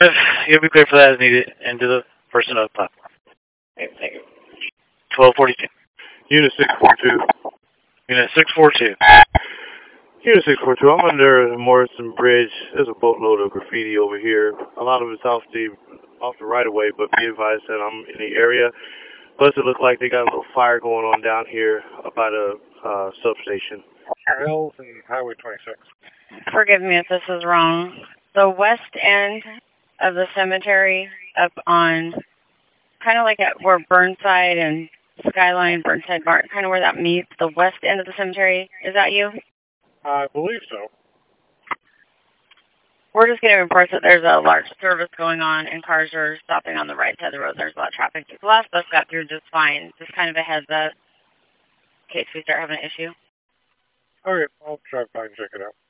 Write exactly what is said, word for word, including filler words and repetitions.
You'll be clear for that as needed, and to the person on the platform. Okay, thank you. twelve forty-two. Unit six four two. Unit six four two. Unit six four two, I'm under Morrison Bridge. There's a boatload of graffiti over here. A lot of it's off the off the right of way, but be advised that I'm in the area. Plus, it looks like they got a little fire going on down here by the uh, substation. Hills and Highway twenty-six. Forgive me if this is wrong. The west end of the cemetery up on, kind of like at where Burnside and Skyline, Burnside Mark, kind of where that meets, the west end of the cemetery, is that you? I believe so. We're just getting reports that there's a large service going on and cars are stopping on the right side of the road. There's a lot of traffic. The last bus got through just fine. Just kind of a heads up in case we start having an issue. Okay, I'll try to find and check it out.